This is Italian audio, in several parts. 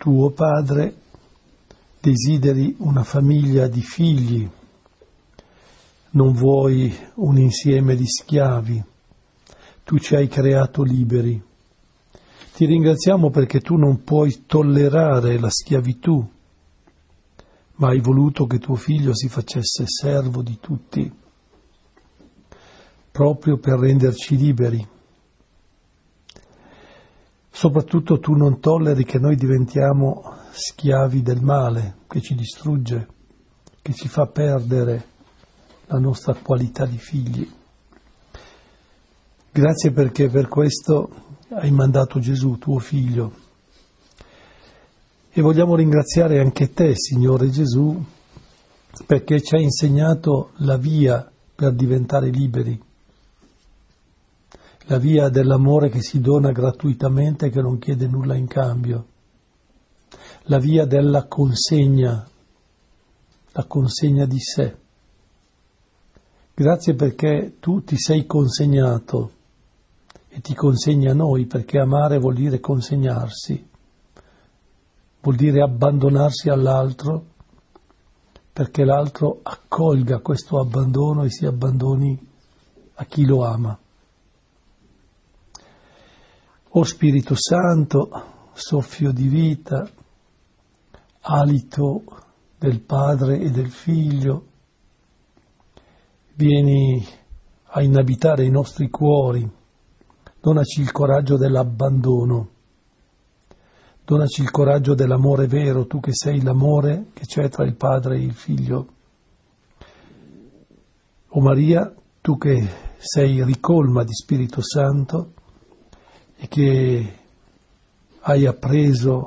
tuo padre desideri una famiglia di figli, non vuoi un insieme di schiavi, tu ci hai creato liberi. Ti ringraziamo perché tu non puoi tollerare la schiavitù, ma hai voluto che tuo figlio si facesse servo di tutti, proprio per renderci liberi. Soprattutto tu non tolleri che noi diventiamo schiavi del male, che ci distrugge, che ci fa perdere la nostra qualità di figli. Grazie perché per questo hai mandato Gesù, tuo figlio. E vogliamo ringraziare anche te, Signore Gesù, perché ci hai insegnato la via per diventare liberi. La via dell'amore che si dona gratuitamente e che non chiede nulla in cambio. La via della consegna, la consegna di sé. Grazie perché tu ti sei consegnato e ti consegni a noi, perché amare vuol dire consegnarsi, vuol dire abbandonarsi all'altro, perché l'altro accolga questo abbandono e si abbandoni a chi lo ama. O Spirito Santo, soffio di vita, alito del Padre e del Figlio, vieni a inabitare i nostri cuori, donaci il coraggio dell'abbandono, donaci il coraggio dell'amore vero, tu che sei l'amore che c'è tra il Padre e il Figlio. O Maria, tu che sei ricolma di Spirito Santo, e che hai appreso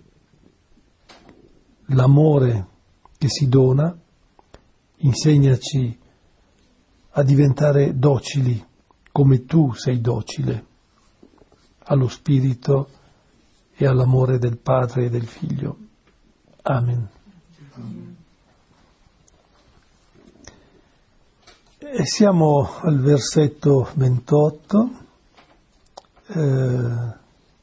l'amore che si dona, insegnaci a diventare docili come tu sei docile allo Spirito e all'amore del Padre e del Figlio. Amen. E siamo al versetto 28. Il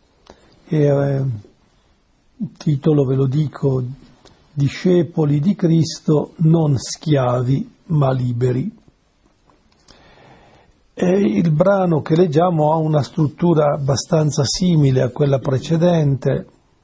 titolo ve lo dico: discepoli di Cristo, non schiavi ma liberi. E il brano che leggiamo ha una struttura abbastanza simile a quella precedente.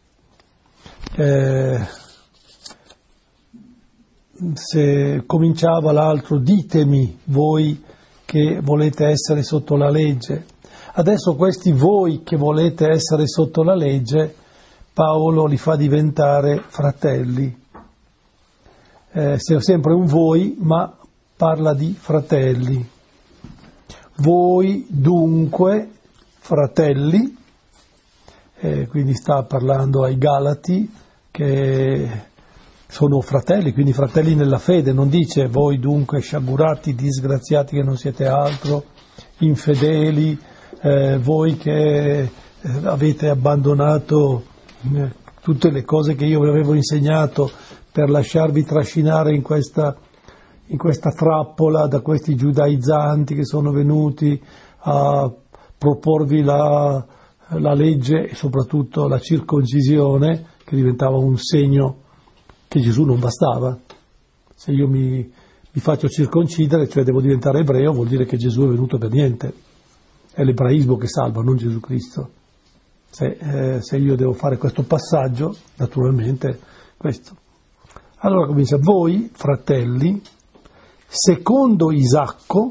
Se cominciava l'altro: ditemi voi che volete essere sotto la legge. Adesso questi voi che volete essere sotto la legge, Paolo li fa diventare fratelli. C'è sempre un voi, ma parla di fratelli. Voi dunque, fratelli, quindi sta parlando ai Galati che sono fratelli, quindi fratelli nella fede, non dice voi dunque sciagurati, disgraziati che non siete altro, infedeli, voi che avete abbandonato tutte le cose che io vi avevo insegnato per lasciarvi trascinare in questa trappola da questi giudaizzanti che sono venuti a proporvi la legge e soprattutto la circoncisione, che diventava un segno che Gesù non bastava. Se io mi faccio circoncidere, cioè devo diventare ebreo, vuol dire che Gesù è venuto per niente. È l'ebraismo che salva, non Gesù Cristo. Se io devo fare questo passaggio, naturalmente questo. Allora comincia: voi, fratelli, secondo Isacco,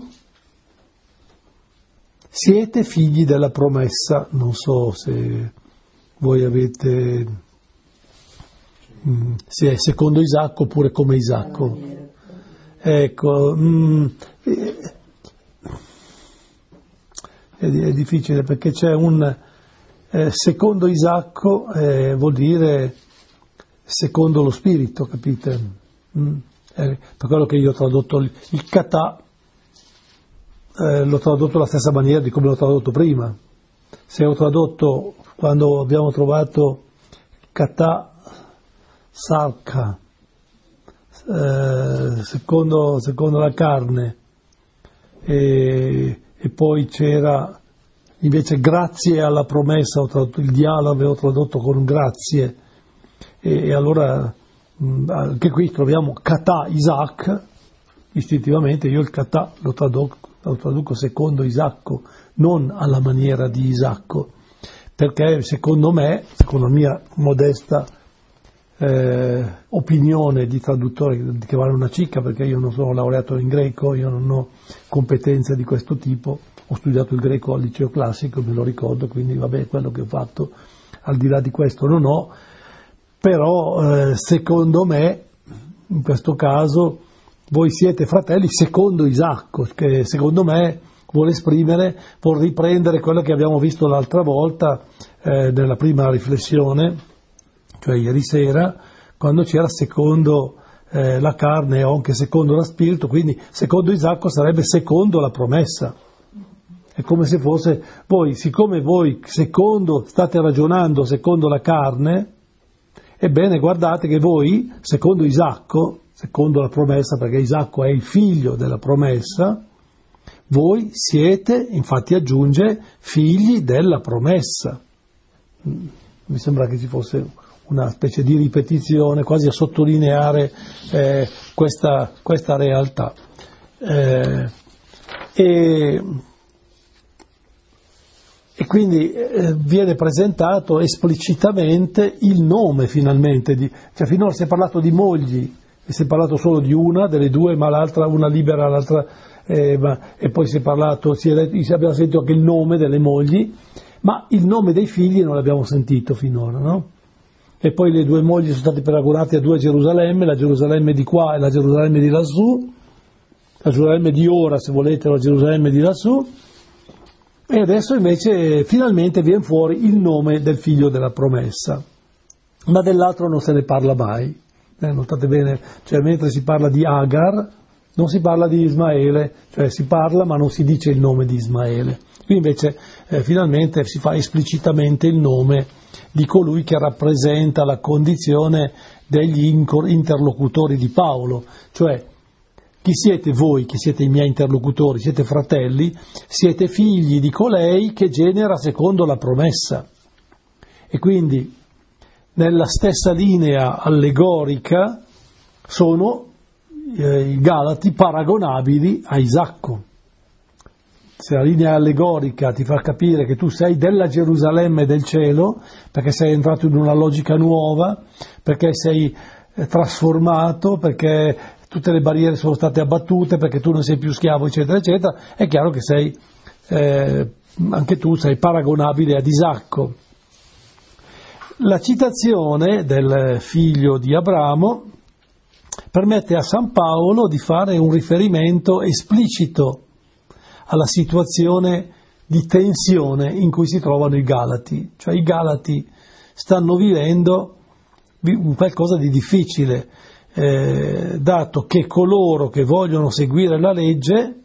siete figli della promessa. Non so se voi avete, se è secondo Isacco oppure come Isacco. Ecco, è difficile perché c'è un secondo Isacco, vuol dire secondo lo spirito, capite? Per quello che io ho tradotto il katà, l'ho tradotto alla stessa maniera di come l'ho tradotto prima. Se ho tradotto, quando abbiamo trovato katà sarka, secondo la carne, e poi c'era invece grazie alla promessa, ho tradotto il dialogo, avevo tradotto con grazie, E allora anche qui troviamo Katà Isaac, istintivamente io il Katà lo traduco secondo Isacco, non alla maniera di Isacco, perché secondo me, secondo la mia modesta opinione di traduttore che vale una cicca, perché io non sono laureato in greco, io non ho competenze di questo tipo, ho studiato il greco al liceo classico, me lo ricordo, quindi vabbè, quello che ho fatto, al di là di questo non ho, però secondo me in questo caso voi siete fratelli secondo Isacco, che secondo me vuol riprendere quello che abbiamo visto l'altra volta nella prima riflessione, cioè ieri sera, quando c'era secondo la carne o anche secondo lo spirito, quindi secondo Isacco sarebbe secondo la promessa. È come se fosse voi, siccome voi state ragionando secondo la carne, ebbene guardate che voi, secondo Isacco, secondo la promessa, perché Isacco è il figlio della promessa, voi siete, infatti aggiunge, figli della promessa. Mi sembra che ci fosse una specie di ripetizione, quasi a sottolineare questa realtà. E quindi viene presentato esplicitamente il nome finalmente, cioè finora si è parlato di mogli, e si è parlato solo di una delle due, ma l'altra, una libera, l'altra, e poi abbiamo sentito anche il nome delle mogli, ma il nome dei figli non l'abbiamo sentito finora, no? E poi le due mogli sono state paragonate a due Gerusalemme, la Gerusalemme di qua e la Gerusalemme di lassù, la Gerusalemme di ora, se volete, la Gerusalemme di lassù. E adesso invece finalmente viene fuori il nome del figlio della promessa, ma dell'altro non se ne parla mai. Notate bene, cioè mentre si parla di Agar non si parla di Ismaele, cioè si parla ma non si dice il nome di Ismaele. Qui invece finalmente si fa esplicitamente il nome di colui che rappresenta la condizione degli interlocutori di Paolo, cioè chi siete voi, che siete i miei interlocutori, siete fratelli, siete figli di colei che genera secondo la promessa. E quindi nella stessa linea allegorica sono i Galati paragonabili a Isacco. Se la linea allegorica ti fa capire che tu sei della Gerusalemme del cielo, perché sei entrato in una logica nuova, perché sei trasformato, perché tutte le barriere sono state abbattute, perché tu non sei più schiavo, eccetera, eccetera, è chiaro che anche tu sei paragonabile ad Isacco. La citazione del figlio di Abramo permette a San Paolo di fare un riferimento esplicito alla situazione di tensione in cui si trovano i Galati, cioè i Galati stanno vivendo qualcosa di difficile, dato che coloro che vogliono seguire la legge,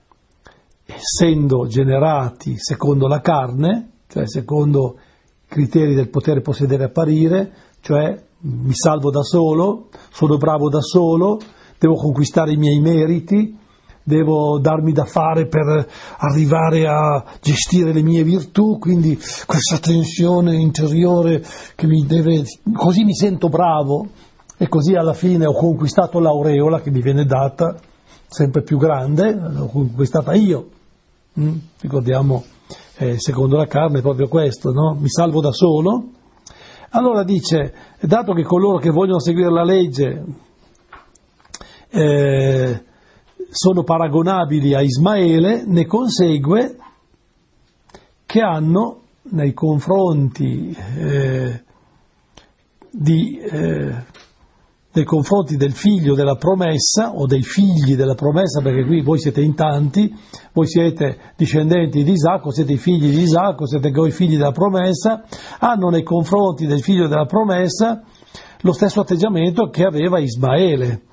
essendo generati secondo la carne, cioè secondo criteri del potere possedere e apparire, cioè mi salvo da solo, sono bravo da solo, devo conquistare i miei meriti, devo darmi da fare per arrivare a gestire le mie virtù, quindi questa tensione interiore che così mi sento bravo e così alla fine ho conquistato l'aureola che mi viene data sempre più grande, l'ho conquistata io. Ricordiamo, secondo la carne è proprio questo, no? Mi salvo da solo. Allora dice, dato che coloro che vogliono seguire la legge sono paragonabili a Ismaele, ne consegue che hanno nei confronti del figlio della promessa, o dei figli della promessa, perché qui voi siete in tanti, voi siete discendenti di Isacco, siete i figli di Isacco, siete voi figli della promessa, hanno nei confronti del figlio della promessa lo stesso atteggiamento che aveva Ismaele.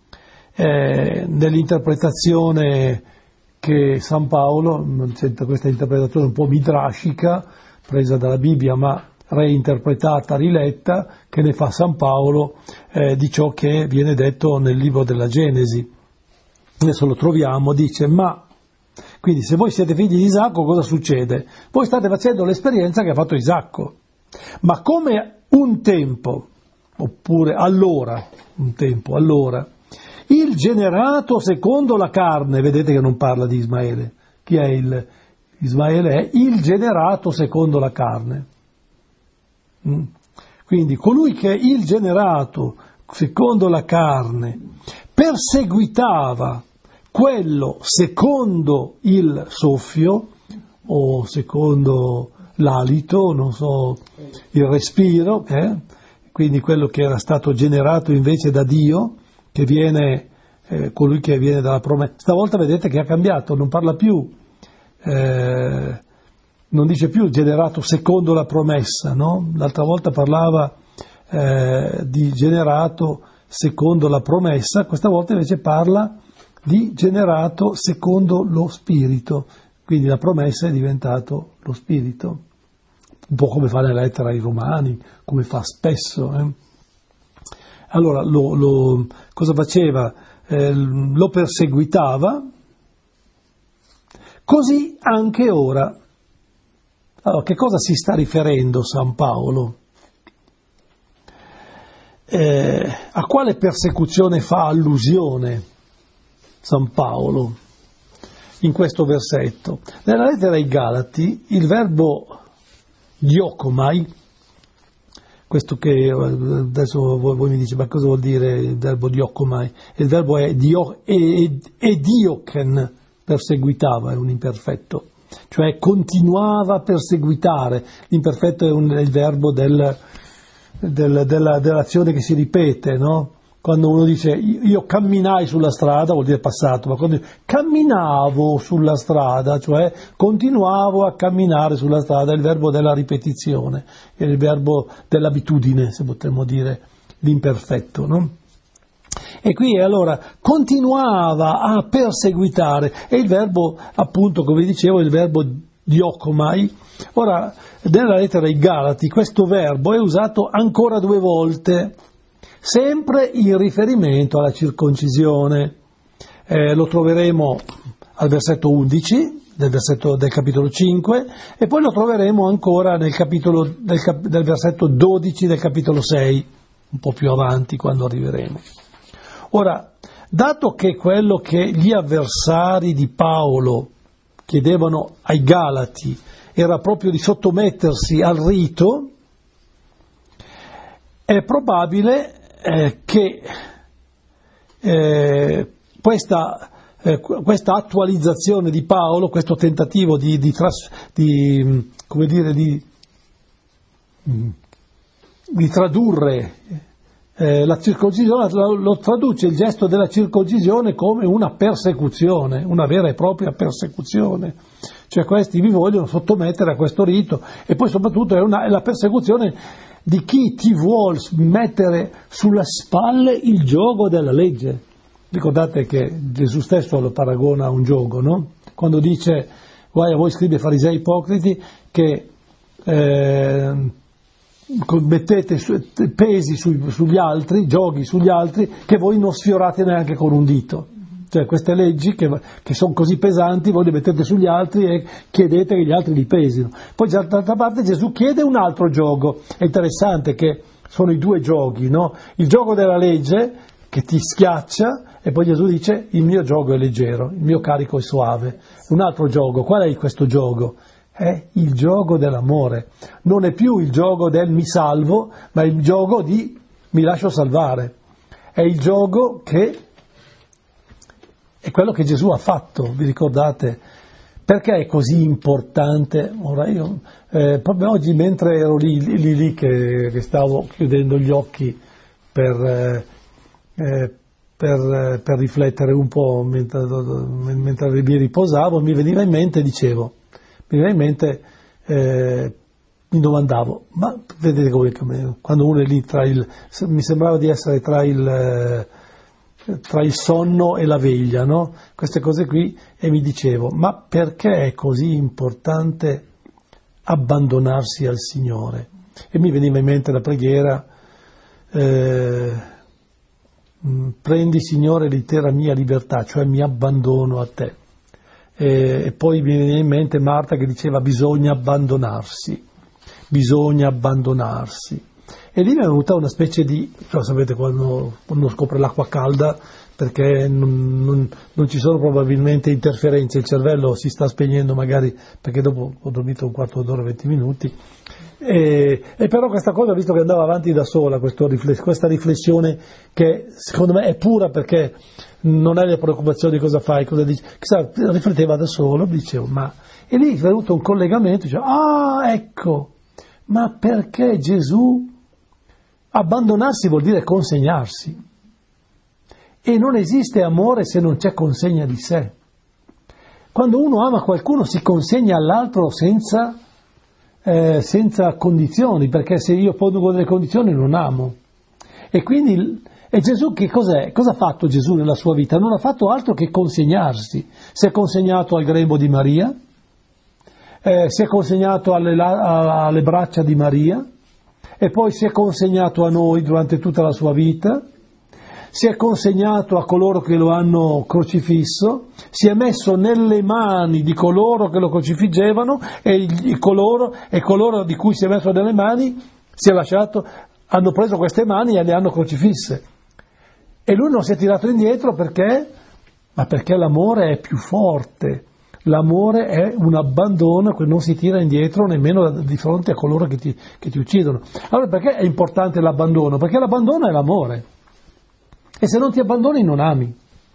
Nell'interpretazione che San Paolo, questa interpretazione un po' midrashica, presa dalla Bibbia ma reinterpretata, riletta, che ne fa San Paolo di ciò che viene detto nel libro della Genesi. Adesso lo troviamo, dice, quindi se voi siete figli di Isacco cosa succede? Voi state facendo l'esperienza che ha fatto Isacco, ma come un tempo oppure allora, un tempo, allora, il generato secondo la carne, vedete che non parla di Ismaele, chi è Ismaele è il generato secondo la carne. Quindi colui che è il generato secondo la carne perseguitava quello secondo il soffio o secondo l'alito, non so, il respiro, quindi quello che era stato generato invece da Dio, che viene, colui che viene dalla promessa. Stavolta vedete che ha cambiato, non parla più, non dice più generato secondo la promessa, no? L'altra volta parlava di generato secondo la promessa, questa volta invece parla di generato secondo lo spirito, quindi la promessa è diventato lo spirito, un po' come fa nella lettera ai Romani, come fa spesso. Allora, cosa faceva? Lo perseguitava, così anche ora. Allora, che cosa si sta riferendo San Paolo? A quale persecuzione fa allusione San Paolo in questo versetto? Nella lettera ai Galati il verbo diokomai, questo che adesso voi mi dite, ma cosa vuol dire il verbo diokomai? Il verbo è dioken, perseguitava, è un imperfetto, cioè continuava a perseguitare. L'imperfetto è il verbo dell'azione che si ripete, no? Quando uno dice io camminai sulla strada, vuol dire passato, ma quando camminavo sulla strada, cioè continuavo a camminare sulla strada, è il verbo della ripetizione, è il verbo dell'abitudine, se potremmo dire, l'imperfetto, no? E qui allora continuava a perseguitare, e il verbo, appunto, come dicevo, il verbo diokomai. Ora, nella lettera ai Galati questo verbo è usato ancora 2 volte, sempre in riferimento alla circoncisione. Lo troveremo al versetto 11 del capitolo 5 e poi lo troveremo ancora nel del versetto 12 del capitolo 6, un po' più avanti quando arriveremo. Ora, dato che quello che gli avversari di Paolo chiedevano ai Galati era proprio di sottomettersi al rito, è probabile che questa attualizzazione di Paolo, questo tentativo di tradurre la circoncisione, lo traduce il gesto della circoncisione come una persecuzione, una vera e propria persecuzione. Cioè questi vi vogliono sottomettere a questo rito, e poi soprattutto è la persecuzione di chi ti vuol mettere sulle spalle il giogo della legge. Ricordate che Gesù stesso lo paragona a un giogo, no? Quando dice guai a voi scribi e farisei ipocriti che mettete pesi sugli altri, giochi sugli altri, che voi non sfiorate neanche con un dito. Cioè queste leggi che sono così pesanti voi le mettete sugli altri e chiedete che gli altri li pesino. Poi d'altra parte Gesù chiede un altro giogo. È interessante che sono i 2 giochi, no? Il giogo della legge che ti schiaccia, e poi Gesù dice il mio giogo è leggero, il mio carico è suave. Un altro giogo, qual è questo giogo? È il giogo dell'amore. Non è più il giogo del mi salvo, ma il giogo di mi lascio salvare. È il giogo che è quello che Gesù ha fatto, vi ricordate? Perché è così importante? Ora io, proprio oggi mentre ero lì che stavo chiudendo gli occhi per riflettere un po' mentre mi riposavo, mi veniva in mente, mi domandavo, ma vedete come quando uno è lì mi sembrava di essere tra il sonno e la veglia, no? Queste cose qui, e mi dicevo, ma perché è così importante abbandonarsi al Signore? E mi veniva in mente la preghiera, prendi Signore l'intera mia libertà, cioè mi abbandono a te. E poi mi viene in mente Marta che diceva bisogna abbandonarsi. E lì mi è venuta una specie di, cioè, sapete quando uno scopre l'acqua calda perché non ci sono probabilmente interferenze, il cervello si sta spegnendo magari perché dopo ho dormito un quarto d'ora, 20 minuti, e però questa cosa, visto che andava avanti da sola, questa riflessione che secondo me è pura perché non hai le preoccupazioni di cosa fai, cosa dici, chissà, rifletteva da solo, dicevo, e lì è venuto un collegamento, dicevo, ecco, ma perché Gesù abbandonarsi vuol dire consegnarsi, e non esiste amore se non c'è consegna di sé. Quando uno ama qualcuno si consegna all'altro senza condizioni, perché se io pongo delle condizioni non amo. E quindi Gesù che cos'è? Cosa ha fatto Gesù nella sua vita? Non ha fatto altro che consegnarsi. Si è consegnato al grembo di Maria, si è consegnato alle braccia di Maria, e poi si è consegnato a noi durante tutta la sua vita, si è consegnato a coloro che lo hanno crocifisso, si è messo nelle mani di coloro che lo crocifiggevano e coloro di cui si è messo nelle mani hanno preso queste mani e le hanno crocifisse. E lui non si è tirato indietro perché? Ma perché l'amore è più forte. L'amore è un abbandono che non si tira indietro nemmeno di fronte a coloro che ti uccidono. Allora perché è importante l'abbandono? Perché l'abbandono è l'amore. E se non ti abbandoni non ami.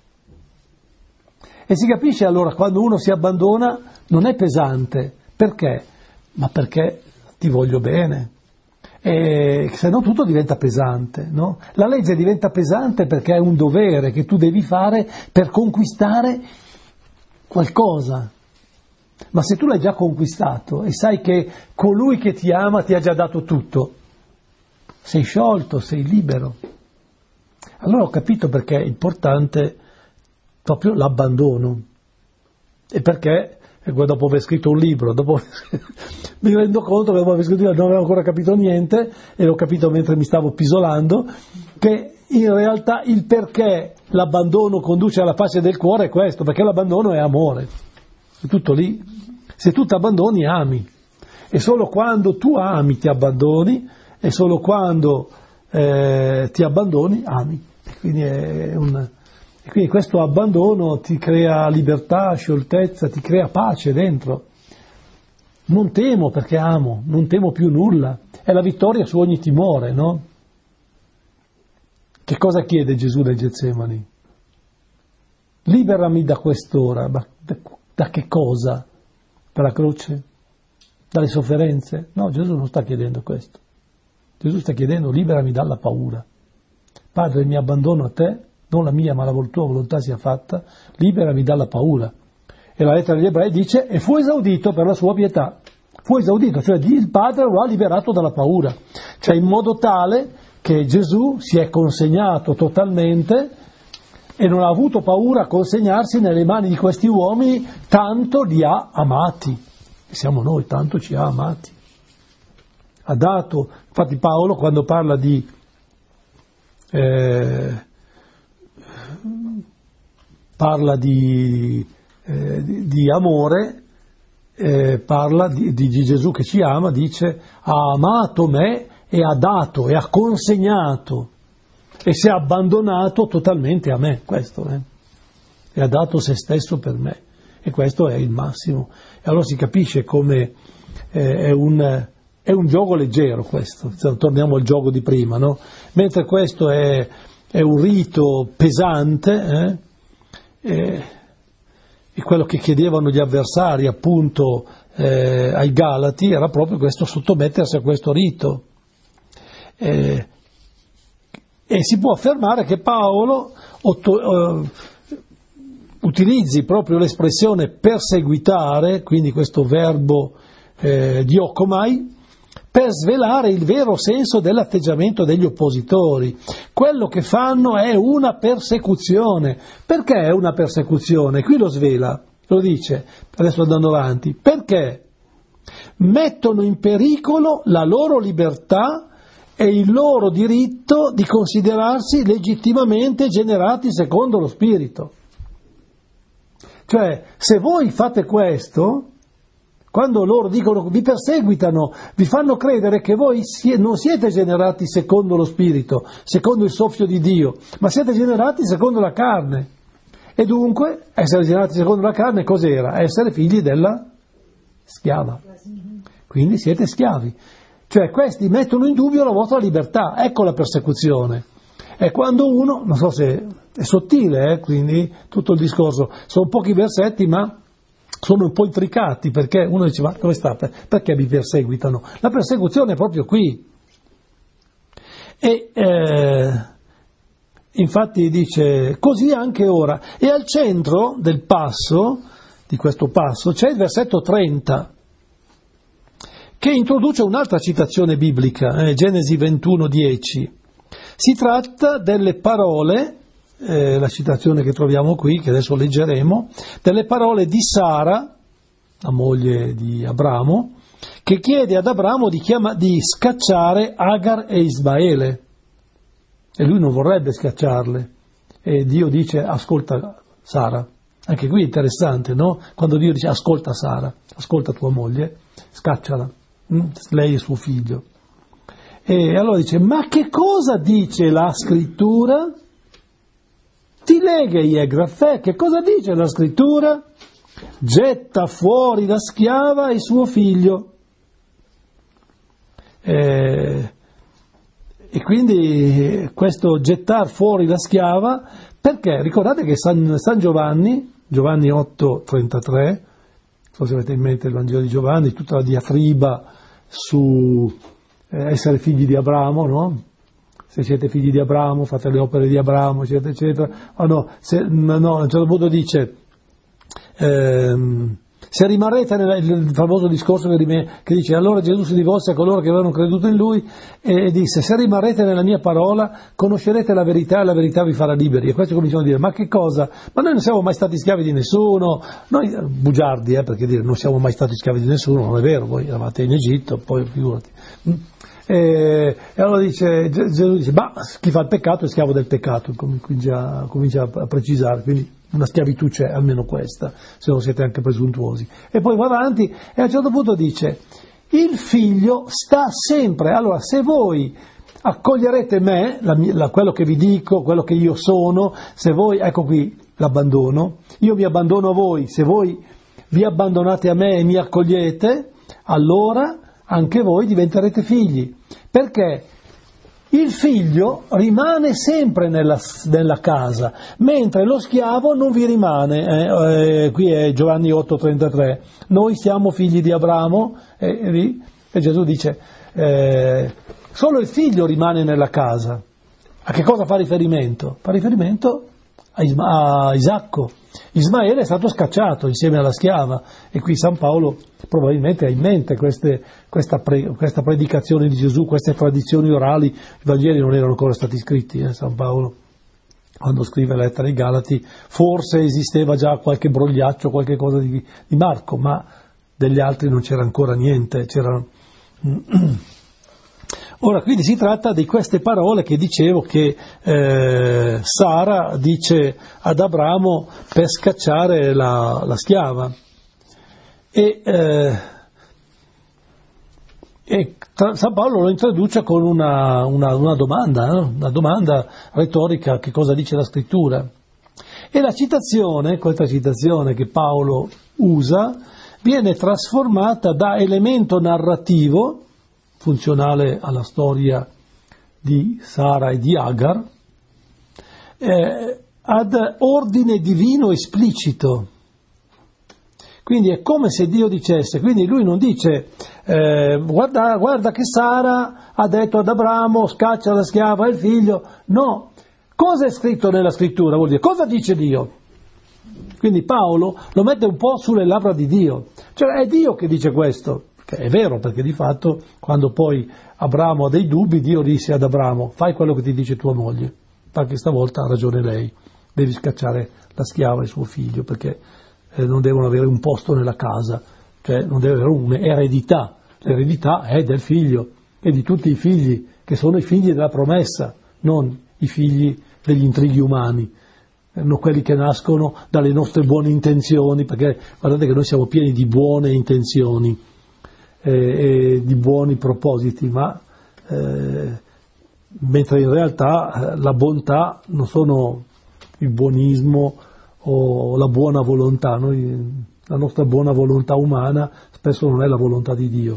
E si capisce allora quando uno si abbandona non è pesante. Perché? Ma perché ti voglio bene. E se no tutto diventa pesante, no? La legge diventa pesante perché è un dovere che tu devi fare per conquistare qualcosa. Ma se tu l'hai già conquistato e sai che colui che ti ama ti ha già dato tutto, sei sciolto, sei libero. Allora ho capito perché è importante proprio l'abbandono e perché dopo aver scritto un libro, mi rendo conto che dopo aver scritto un libro non avevo ancora capito niente e l'ho capito mentre mi stavo pisolando, che in realtà il perché l'abbandono conduce alla pace del cuore è questo, perché l'abbandono è amore, è tutto lì. Se tu ti abbandoni ami, e solo quando tu ami ti abbandoni, e solo quando ti abbandoni ami. Quindi questo abbandono ti crea libertà, scioltezza, ti crea pace dentro. Non temo perché amo, non temo più nulla. È la vittoria su ogni timore, no? Che cosa chiede Gesù nel Getsemani? Liberami da quest'ora. Ma da che cosa? Dalla croce? Dalle sofferenze? No, Gesù non sta chiedendo questo. Gesù sta chiedendo liberami dalla paura. Padre, mi abbandono a te, non la mia ma la tua volontà sia fatta, liberami dalla paura. E la lettera agli Ebrei dice, e fu esaudito per la sua pietà. Fu esaudito, cioè il Padre lo ha liberato dalla paura. Cioè in modo tale che Gesù si è consegnato totalmente e non ha avuto paura a consegnarsi nelle mani di questi uomini, tanto li ha amati. E siamo noi, tanto ci ha amati. Ha dato, infatti Paolo quando parla di amore, parla di Gesù che ci ama, dice ha amato me e ha dato e ha consegnato e si è abbandonato totalmente a me, questo e ha dato se stesso per me, e questo è il massimo. E allora si capisce come è un gioco leggero questo, torniamo al gioco di prima, no? Mentre questo è un rito pesante, e quello che chiedevano gli avversari appunto ai Galati era proprio questo, sottomettersi a questo rito. E si può affermare che Paolo utilizzi proprio l'espressione perseguitare, quindi questo verbo diokomai, per svelare il vero senso dell'atteggiamento degli oppositori. Quello che fanno è una persecuzione. Perché è una persecuzione? Qui lo svela, lo dice, adesso andando avanti. Perché mettono in pericolo la loro libertà e il loro diritto di considerarsi legittimamente generati secondo lo Spirito. Cioè, se voi fate questo, Quando loro dicono vi perseguitano, vi fanno credere che voi non siete generati secondo lo Spirito, secondo il soffio di Dio, ma siete generati secondo la carne. E dunque, essere generati secondo la carne cos'era? Essere figli della schiava. Quindi siete schiavi. Cioè questi mettono in dubbio la vostra libertà. Ecco la persecuzione. È quando uno, non so se è sottile, quindi tutto il discorso, sono pochi versetti ma sono un po' intricati, perché uno dice ma dove sta? Perché mi perseguitano? La persecuzione è proprio qui. E infatti dice così anche ora. E al centro del passo, di questo passo, c'è il versetto 30, che introduce un'altra citazione biblica, Genesi 21:10. Si tratta delle parole, la citazione che troviamo qui, che adesso leggeremo, delle parole di Sara, la moglie di Abramo, che chiede ad Abramo di scacciare Agar e Ismaele. E lui non vorrebbe scacciarle. E Dio dice ascolta Sara. Anche qui è interessante, no? Quando Dio dice ascolta Sara, ascolta tua moglie, scacciala, lei e suo figlio. E allora dice, ma che cosa dice la scrittura? Ti leghe Iegrafè, che cosa dice la scrittura? Getta fuori la schiava e suo figlio. E quindi questo gettar fuori la schiava, perché ricordate che San Giovanni 8:33, so se avete in mente il Vangelo di Giovanni, tutta la diatriba su essere figli di Abramo, no? Se siete figli di Abramo, fate le opere di Abramo, eccetera, eccetera. A un certo punto dice, se rimarrete nel famoso discorso che dice, allora Gesù si rivolse a coloro che avevano creduto in Lui e disse, se rimarrete nella mia parola, conoscerete la verità e la verità vi farà liberi. E questi cominciano a dire, ma che cosa? Ma noi non siamo mai stati schiavi di nessuno, noi, bugiardi, perché dire non siamo mai stati schiavi di nessuno, non è vero, voi eravate in Egitto, poi figurati. E allora Gesù dice, ma chi fa il peccato è schiavo del peccato, comincia a precisare, quindi una schiavitù c'è, almeno questa, se non siete anche presuntuosi. E poi va avanti e a un certo punto dice, il figlio sta sempre, allora se voi accoglierete me, quello che vi dico, quello che io sono, se voi, ecco qui l'abbandono, io mi abbandono a voi, se voi vi abbandonate a me e mi accogliete, allora anche voi diventerete figli, perché il figlio rimane sempre nella casa, mentre lo schiavo non vi rimane. Qui è Giovanni 8:33. Noi siamo figli di Abramo, e Gesù dice, solo il figlio rimane nella casa. A che cosa fa riferimento? Fa riferimento a Isacco. Ismaele è stato scacciato insieme alla schiava, e qui San Paolo probabilmente ha in mente questa predicazione di Gesù, queste tradizioni orali. I Vangeli non erano ancora stati scritti, San Paolo, quando scrive la lettera ai Galati, forse esisteva già qualche brogliaccio, qualche cosa di Marco, ma degli altri non c'era ancora niente. Ora, quindi si tratta di queste parole che dicevo che Sara dice ad Abramo per scacciare la schiava. E San Paolo lo introduce con una domanda, una domanda retorica, che cosa dice la scrittura. E la citazione, questa citazione che Paolo usa, viene trasformata da elemento narrativo funzionale alla storia di Sara e di Agar, ad ordine divino esplicito. Quindi è come se Dio dicesse, quindi lui non dice guarda che Sara ha detto ad Abramo scaccia la schiava e il figlio, no, cosa è scritto nella scrittura? Vuol dire cosa dice Dio? Quindi Paolo lo mette un po' sulle labbra di Dio, cioè è Dio che dice questo. È vero, perché di fatto quando poi Abramo ha dei dubbi, Dio disse ad Abramo, fai quello che ti dice tua moglie, perché stavolta ha ragione lei, devi scacciare la schiava e suo figlio, perché non devono avere un posto nella casa, cioè non deve avere un'eredità, l'eredità è del figlio e di tutti i figli, che sono i figli della promessa, non i figli degli intrighi umani. non quelli che nascono dalle nostre buone intenzioni, perché guardate che noi siamo pieni di buone intenzioni e di buoni propositi, ma mentre in realtà la bontà non sono il buonismo o la buona volontà. La nostra buona volontà umana spesso non è la volontà di Dio,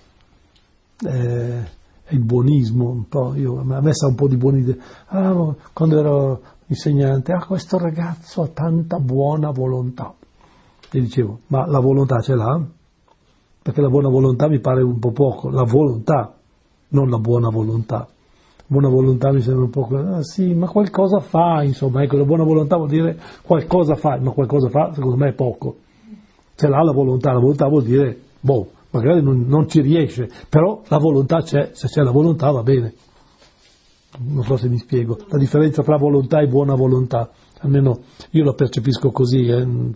è il buonismo un po'. A me sa un po' di buoni idee. Quando ero insegnante, questo ragazzo ha tanta buona volontà, e dicevo, ma la volontà ce l'ha? Perché la buona volontà mi pare un po' poco, la volontà, non la buona volontà. Buona volontà mi sembra un po', sì, ma qualcosa fa, insomma, ecco, la buona volontà vuol dire qualcosa fa, ma qualcosa fa secondo me è poco. Ce l'ha la volontà vuol dire, magari non ci riesce, però la volontà c'è, se c'è la volontà va bene. Non so se mi spiego, la differenza tra volontà e buona volontà, almeno io la percepisco così,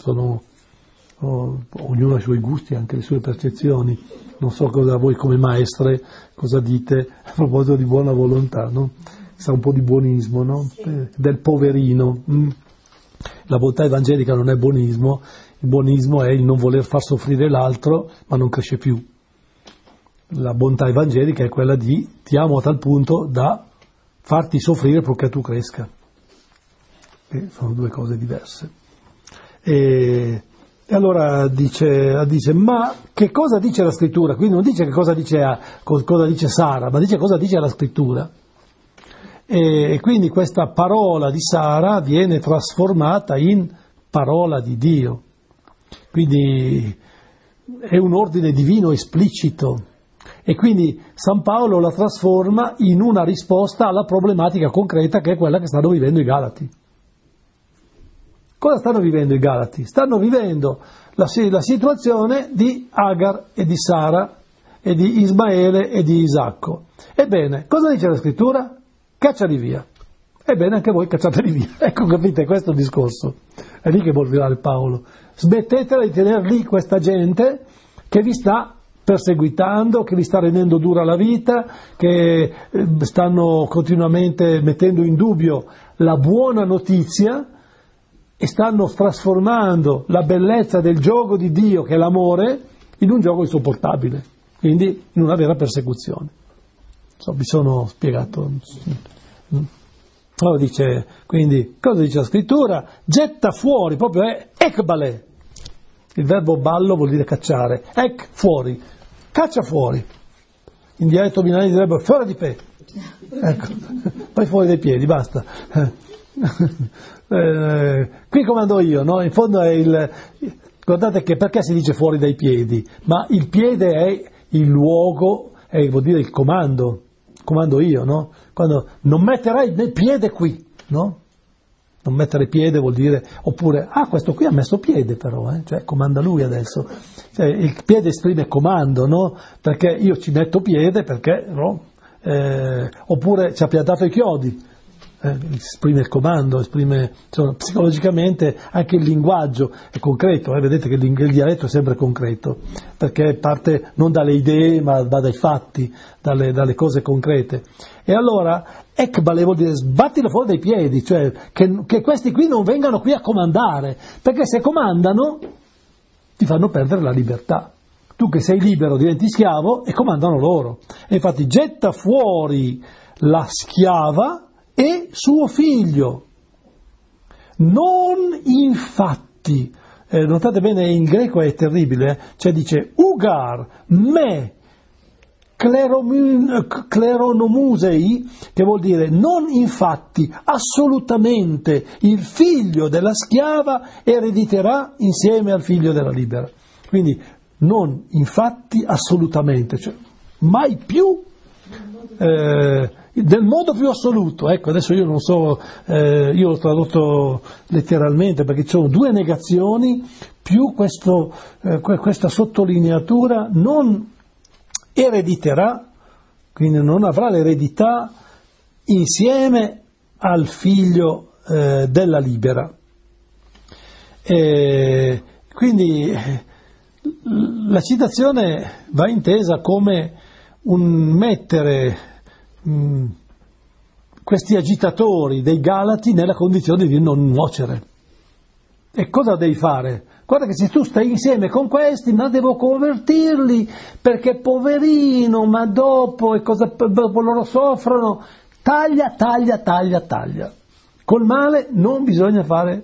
ognuno ha i suoi gusti, anche le sue percezioni. Non so cosa voi come maestre, cosa dite a proposito di buona volontà, no? Sa un po' di buonismo, no? Del poverino. La bontà evangelica non è buonismo, il buonismo è il non voler far soffrire l'altro, ma non cresce più. La bontà evangelica è quella di ti amo a tal punto da farti soffrire perché tu cresca. E sono due cose diverse. E allora dice, ma che cosa dice la scrittura? Qui non dice che cosa dice Sara, ma dice cosa dice la scrittura. E quindi questa parola di Sara viene trasformata in parola di Dio. Quindi è un ordine divino esplicito. E quindi San Paolo la trasforma in una risposta alla problematica concreta che è quella che stanno vivendo i Galati. Cosa stanno vivendo i Galati? Stanno vivendo la situazione di Agar e di Sara e di Ismaele e di Isacco. Ebbene, cosa dice la scrittura? Cacciali via. Ebbene, anche voi cacciateli via. Ecco, capite, questo è il discorso. È lì che vuol virare Paolo. Smettetela di tenere lì questa gente che vi sta perseguitando, che vi sta rendendo dura la vita, che stanno continuamente mettendo in dubbio la buona notizia e stanno trasformando la bellezza del gioco di Dio, che è l'amore, in un gioco insopportabile, quindi in una vera persecuzione. Mi sono spiegato. Allora dice, quindi, cosa dice la scrittura? Getta fuori, proprio è ekbale. Il verbo ballo vuol dire cacciare. Fuori, caccia fuori. In dialetto milanese direbbe fuori di pe. Ecco, poi fuori dai piedi, basta. Qui comando io, no? In fondo è guardate che perché si dice fuori dai piedi? Ma il piede è il luogo, vuol dire il comando io, no? Quando non metterai il piede qui, no? Non mettere piede vuol dire, oppure, questo qui ha messo piede però, cioè comanda lui adesso. Cioè, il piede esprime comando, no? Perché io ci metto piede, perché, no? Oppure ci ha piantato i chiodi. Esprime il comando, insomma, psicologicamente anche il linguaggio è concreto, vedete che il dialetto è sempre concreto, perché parte non dalle idee ma dai fatti, dalle cose concrete. E allora ekbale vuol dire sbattilo fuori dai piedi, cioè che questi qui non vengano qui a comandare, perché se comandano ti fanno perdere la libertà. Tu che sei libero diventi schiavo e comandano loro. E infatti getta fuori la schiava e suo figlio. Non infatti, notate bene, in greco è terribile, cioè dice ugar me kleronomusei, che vuol dire non infatti, assolutamente il figlio della schiava erediterà insieme al figlio della libera. Quindi non infatti, assolutamente, cioè mai più del modo più assoluto. Ecco, adesso io non so, io l'ho tradotto letteralmente perché ci sono due negazioni più questa sottolineatura: non erediterà, quindi non avrà l'eredità insieme al figlio della libera. Quindi la citazione va intesa come un mettere questi agitatori dei Galati nella condizione di non nuocere. E cosa devi fare? Guarda che se tu stai insieme con questi, ma devo convertirli, perché poverino, ma dopo loro soffrono. Taglia. Col male non bisogna fare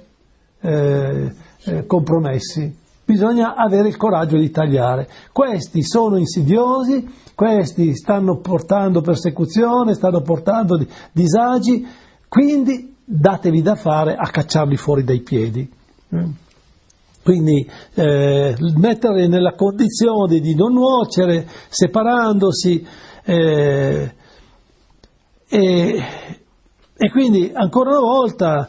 compromessi, bisogna avere il coraggio di tagliare. Questi sono insidiosi, questi stanno portando persecuzione, stanno portando disagi, quindi datevi da fare a cacciarli fuori dai piedi. Quindi metterli nella condizione di non nuocere, separandosi, e quindi ancora una volta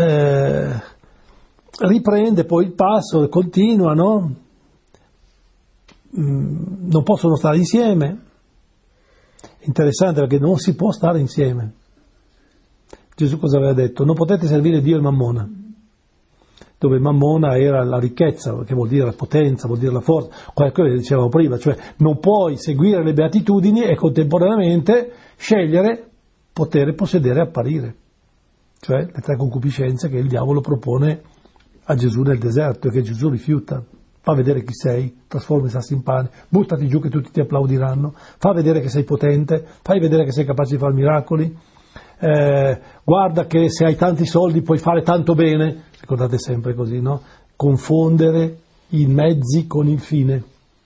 riprende poi il passo e continua, no? Non possono stare insieme. Interessante, perché non si può stare insieme. Gesù cosa aveva detto? Non potete servire Dio e Mammona, dove Mammona era la ricchezza, che vuol dire la potenza, vuol dire la forza, quello che dicevamo prima, cioè non puoi seguire le beatitudini e contemporaneamente scegliere potere, possedere e apparire, cioè le tre concupiscenze che il diavolo propone a Gesù nel deserto e che Gesù rifiuta. Fa vedere chi sei, trasforma i sassi in pane, buttati giù che tutti ti applaudiranno, fa vedere che sei potente, fai vedere che sei capace di fare miracoli, guarda che se hai tanti soldi puoi fare tanto bene. Ricordate sempre così, no? Confondere i mezzi con il fine.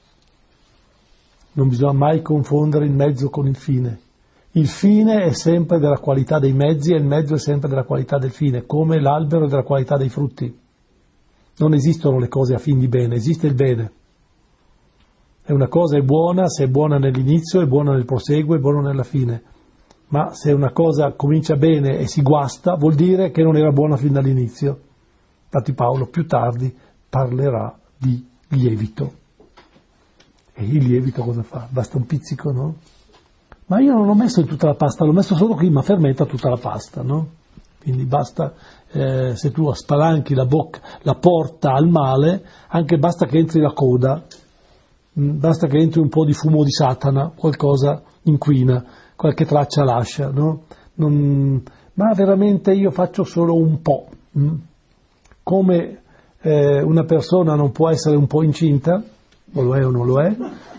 Non bisogna mai confondere il mezzo con il fine. Il fine è sempre della qualità dei mezzi e il mezzo è sempre della qualità del fine, come l'albero è della qualità dei frutti. Non esistono le cose a fin di bene, esiste il bene. E una cosa è buona se è buona nell'inizio, è buona nel proseguo, è buona nella fine. Ma se una cosa comincia bene e si guasta, vuol dire che non era buona fin dall'inizio. Infatti Paolo più tardi parlerà di lievito. E il lievito cosa fa? Basta un pizzico, no? Ma io non l'ho messo in tutta la pasta, l'ho messo solo qui, ma fermenta tutta la pasta, no? Quindi basta, se tu spalanchi la porta al male, anche basta che entri la coda, basta che entri un po' di fumo di Satana, qualcosa inquina, qualche traccia lascia, no? Ma veramente io faccio solo un po'. Come una persona non può essere un po' incinta, o lo è o non lo è,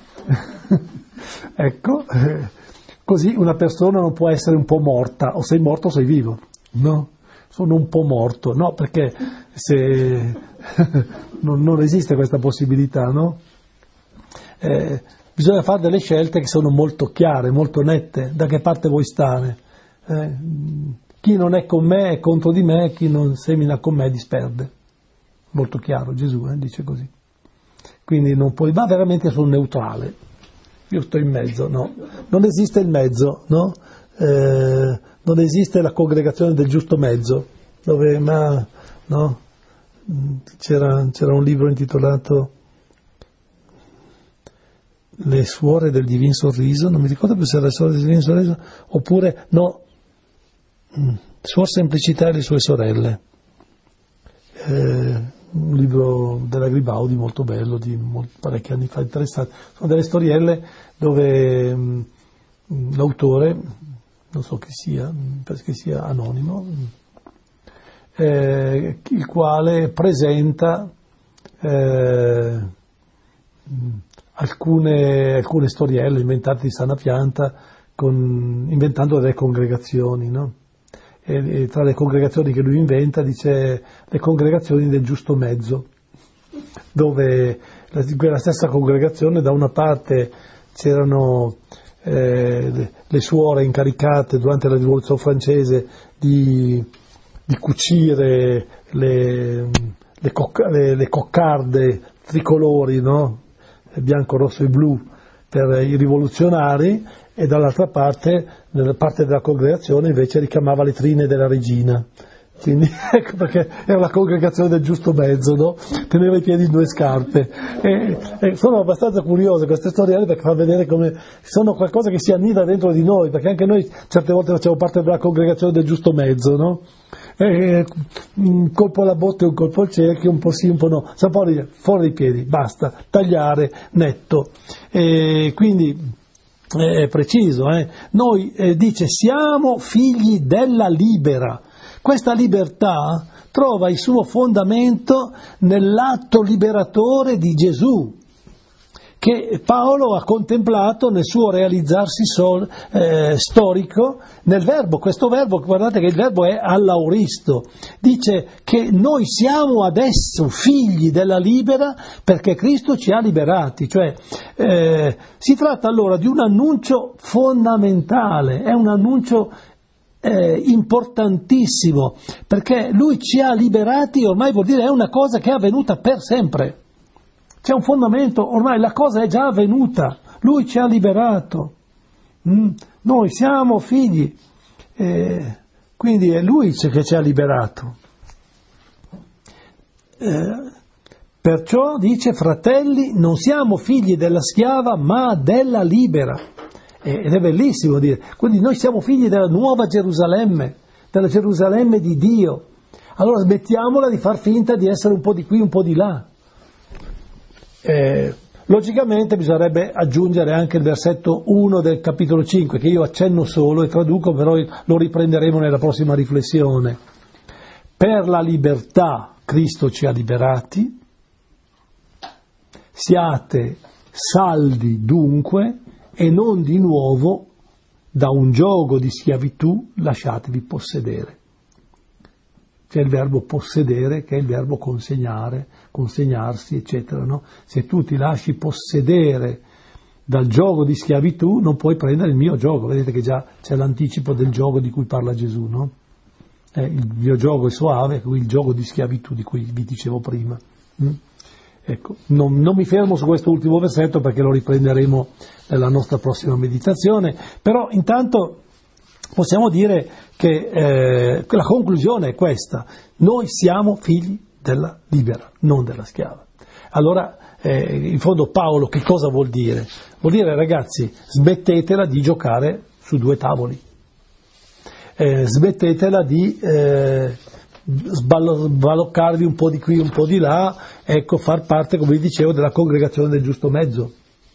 ecco, così una persona non può essere un po' morta, o sei morto o sei vivo, no? Sono un po' morto, no? Perché se non esiste questa possibilità, no? Bisogna fare delle scelte che sono molto chiare, molto nette, da che parte vuoi stare. Chi non è con me è contro di me, chi non semina con me disperde. Molto chiaro, Gesù dice così. Quindi non puoi, ma veramente sono neutrale. Io sto in mezzo, no. Non esiste il mezzo, no? Non esiste la congregazione del giusto mezzo, dove, no? C'era un libro intitolato Le suore del Divin Sorriso, non mi ricordo più se era le suore del Divin Sorriso, oppure, no, Suor Semplicità e le sue sorelle. Un libro della Gribaudi molto bello, di parecchi anni fa, interessante. Sono delle storielle dove l'autore, non so chi sia, penso che sia anonimo, il quale presenta alcune storielle inventate di sana pianta, inventando delle congregazioni, no? E tra le congregazioni che lui inventa dice le congregazioni del giusto mezzo, dove quella stessa congregazione da una parte c'erano le suore incaricate durante la rivoluzione francese di cucire le coccarde tricolori, no? Bianco, rosso e blu per i rivoluzionari, e dall'altra parte, nella parte della congregazione invece ricamava le trine della regina. Quindi ecco perché era la congregazione del giusto mezzo, no? Teneva i piedi in due scarpe. E sono abbastanza curiose queste storielle, perché fa vedere come sono qualcosa che si annida dentro di noi, perché anche noi certe volte facciamo parte della congregazione del giusto mezzo, no? Un colpo alla botte, un colpo al cerchio, un po' sì, un po' no, siamo fuori dai piedi, basta, tagliare, netto. E quindi è preciso, Noi, dice, siamo figli della libera. Questa libertà trova il suo fondamento nell'atto liberatore di Gesù, che Paolo ha contemplato nel suo realizzarsi storico nel verbo. Questo verbo, guardate che il verbo è all'auristo, dice che noi siamo adesso figli della libera perché Cristo ci ha liberati, cioè si tratta allora di un annuncio fondamentale, è un annuncio importantissimo, perché lui ci ha liberati, ormai vuol dire è una cosa che è avvenuta per sempre. C'è un fondamento, ormai la cosa è già avvenuta, lui ci ha liberato, noi siamo figli, quindi è lui che ci ha liberato. Perciò dice, fratelli, non siamo figli della schiava ma della libera, ed è bellissimo dire, quindi noi siamo figli della nuova Gerusalemme, della Gerusalemme di Dio. Allora smettiamola di far finta di essere un po' di qui, un po' di là. Logicamente bisognerebbe aggiungere anche il versetto 1 del capitolo 5, che io accenno solo e traduco, però lo riprenderemo nella prossima riflessione. Per la libertà Cristo ci ha liberati, siate saldi dunque e non di nuovo da un giogo di schiavitù lasciatevi possedere. C'è il verbo possedere, che è il verbo consegnare, consegnarsi, eccetera, no? Se tu ti lasci possedere dal giogo di schiavitù, non puoi prendere il mio giogo. Vedete che già c'è l'anticipo del giogo di cui parla Gesù, no? Il mio giogo è soave, il giogo di schiavitù di cui vi dicevo prima. Ecco, non mi fermo su questo ultimo versetto perché lo riprenderemo nella nostra prossima meditazione, però intanto possiamo dire che la conclusione è questa: noi siamo figli della libera, non della schiava. Allora, in fondo Paolo che cosa vuol dire? Vuol dire, ragazzi, smettetela di giocare su due tavoli, smettetela di sbaloccarvi un po' di qui, un po' di là, ecco, far parte, come vi dicevo, della congregazione del giusto mezzo.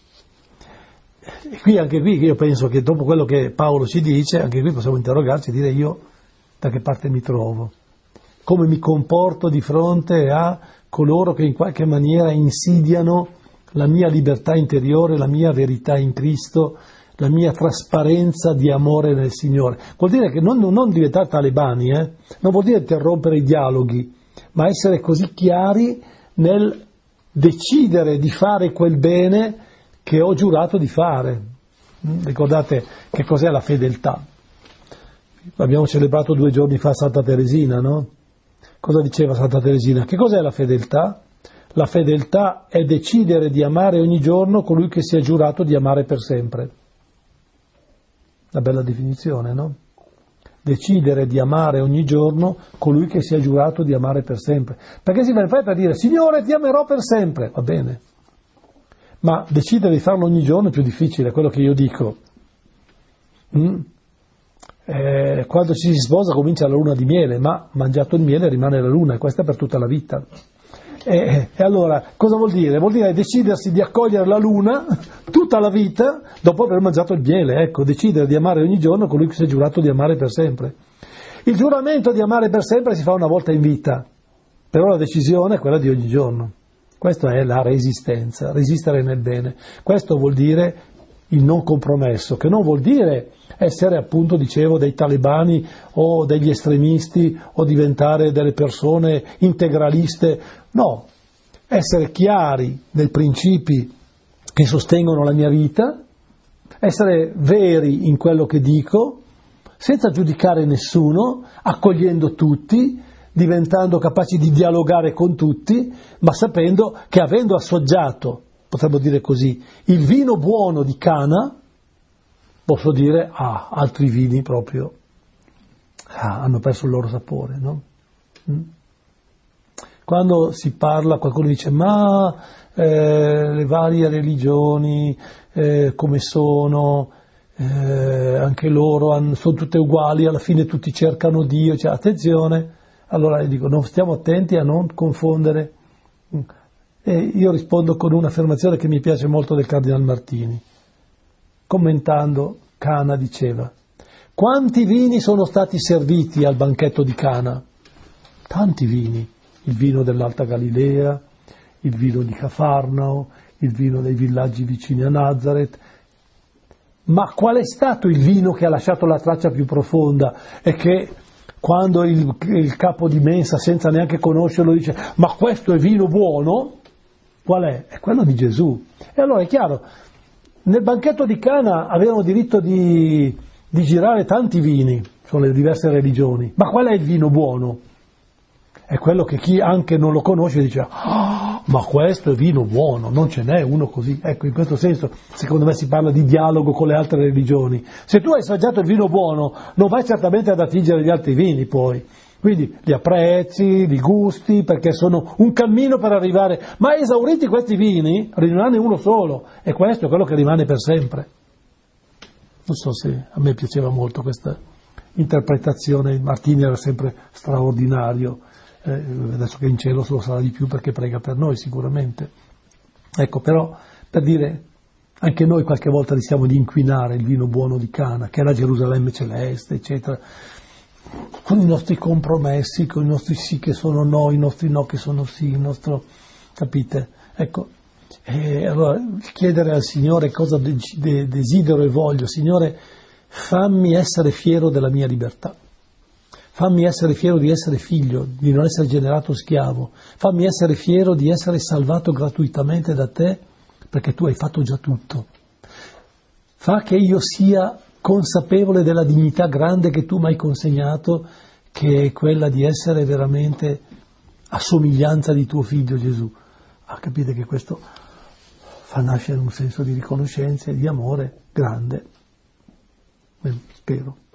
E anche qui io penso che dopo quello che Paolo ci dice, anche qui possiamo interrogarci e dire io da che parte mi trovo, come mi comporto di fronte a coloro che in qualche maniera insidiano la mia libertà interiore, la mia verità in Cristo, la mia trasparenza di amore nel Signore. Vuol dire che non diventare talebani, non vuol dire interrompere i dialoghi, ma essere così chiari nel decidere di fare quel bene che ho giurato di fare. Ricordate che cos'è la fedeltà? Abbiamo celebrato 2 giorni fa Santa Teresina, no? Cosa diceva Santa Teresina? Che cos'è la fedeltà? La fedeltà è decidere di amare ogni giorno colui che si è giurato di amare per sempre. Una bella definizione, no? Decidere di amare ogni giorno colui che si è giurato di amare per sempre. Perché si va in fretta a dire Signore ti amerò per sempre, va bene. Ma decidere di farlo ogni giorno è più difficile, è quello che io dico. Quando ci si sposa comincia la luna di miele, ma mangiato il miele rimane la luna, e questa è per tutta la vita. E allora, cosa vuol dire? Vuol dire decidersi di accogliere la luna tutta la vita dopo aver mangiato il miele, ecco, decidere di amare ogni giorno colui che si è giurato di amare per sempre. Il giuramento di amare per sempre si fa una volta in vita, però la decisione è quella di ogni giorno. Questa è la resistenza, resistere nel bene. Questo vuol dire il non compromesso, che non vuol dire essere, appunto, dicevo, dei talebani o degli estremisti o diventare delle persone integraliste. No, essere chiari nei principi che sostengono la mia vita, essere veri in quello che dico, senza giudicare nessuno, accogliendo tutti, diventando capaci di dialogare con tutti, ma sapendo che avendo assaggiato, potremmo dire così, il vino buono di Cana, posso dire, altri vini proprio hanno perso il loro sapore, no? Quando si parla, qualcuno dice, ma le varie religioni come sono, anche loro sono tutte uguali, alla fine tutti cercano Dio, cioè, attenzione. Allora io dico, non stiamo attenti a non confondere. E io rispondo con un'affermazione che mi piace molto del Cardinal Martini. commentando Cana diceva: quanti vini sono stati serviti al banchetto di Cana? Tanti vini, il vino dell'Alta Galilea, il vino di Cafarnao, il vino dei villaggi vicini a Nazareth. Ma qual è stato il vino che ha lasciato la traccia più profonda e che quando il capo di mensa, senza neanche conoscerlo, dice: ma questo è vino buono? Qual è? È quello di Gesù. E allora è chiaro, nel banchetto di Cana avevano diritto di girare tanti vini, sono le diverse religioni, ma qual è il vino buono? È quello che chi anche non lo conosce dice: ah, ma questo è vino buono, non ce n'è uno così. Ecco, in questo senso, secondo me si parla di dialogo con le altre religioni. Se tu hai assaggiato il vino buono, non vai certamente ad attingere gli altri vini poi. Quindi li apprezzi, li gusti, perché sono un cammino per arrivare. Ma esauriti questi vini, rimane uno solo, e questo è quello che rimane per sempre. Non so se a me piaceva molto questa interpretazione. Martini era sempre straordinario. Adesso che è in cielo lo sarà di più perché prega per noi sicuramente. Ecco, però per dire, anche noi qualche volta rischiamo di inquinare il vino buono di Cana, che è la Gerusalemme celeste, eccetera, con i nostri compromessi, con i nostri sì che sono no, i nostri no che sono sì, il nostro, capite? Ecco, e allora chiedere al Signore cosa desidero e voglio: Signore, fammi essere fiero della mia libertà. Fammi essere fiero di essere figlio, di non essere generato schiavo. Fammi essere fiero di essere salvato gratuitamente da te, perché tu hai fatto già tutto. Fa che io sia consapevole della dignità grande che tu mi hai consegnato, che è quella di essere veramente a somiglianza di tuo figlio Gesù. Capite che questo fa nascere un senso di riconoscenza e di amore grande. Spero.